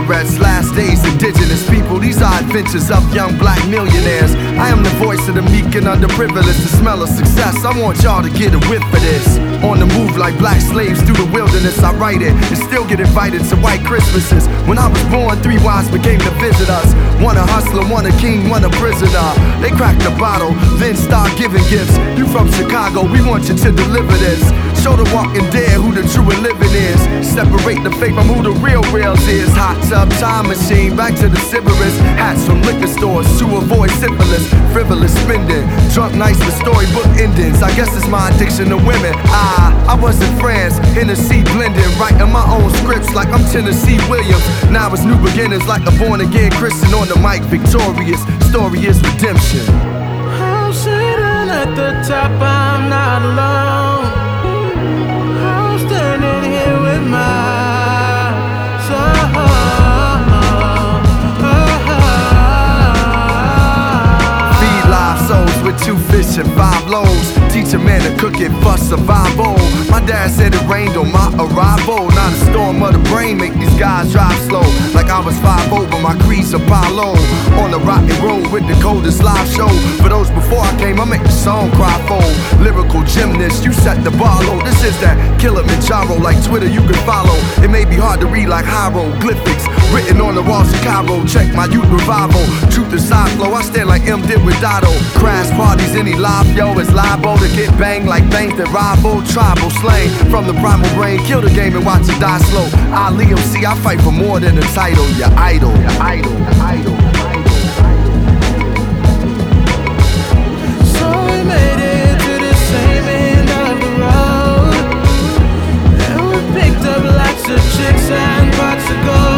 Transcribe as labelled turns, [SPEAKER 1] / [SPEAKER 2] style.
[SPEAKER 1] cigarettes, last days, indigenous people. These are adventures of young black millionaires. I am the voice of the meek and underprivileged, the smell of success. I want y'all to get a whiff of this. On the move like black slaves through the wilderness, I write it and still get invited to white Christmases. When I was born, 3 wives became to visit us. One a hustler, one a king, one a prisoner. They cracked the bottle, then start giving gifts. You from Chicago, we want you to deliver this. Show the walking dead who the true and living is. Separate the fake from who the real reals is. Hot tub time machine, back to the Sybaris. Hats from liquor stores to avoid syphilis. Frivolous spending, drunk nights with storybook endings. I guess it's my addiction to women. I was in France, Hennessy blending, writing my own scripts like I'm Tennessee Williams. Now it's new beginnings like a born again Christian on the mic, victorious. Story is redemption.
[SPEAKER 2] I'm sitting at the top, I'm not alone. I'm standing here with my soul.
[SPEAKER 1] Feed live souls with 2 fish and 5 loaves. Teach a man to cook it for survival. My dad said it rained on my arrival. Not a storm of the brain make these guys drive slow. Like I was 5'0", but my creed's Apollo. On the rocky road with the coldest live show. For those before I came, I make the song cry for. Lyrical gymnast, you set the bar low. This is that Kilimanjaro, like Twitter you can follow. It may be hard to read like hieroglyphics written on the walls of Cairo. Check my youth revival. Truth aside flow, I stand like M did with Dotto. Crash parties, any live, yo, it's liable to get banged like things that rival. Tribal slang from the primal brain. Kill the game and watch it die slow. Ali MC, I fight for more than a title. Your idol, your idol, your idol, your idol.
[SPEAKER 2] So we made it to the same end of the road, and we picked up lots of chicks and pots of gold.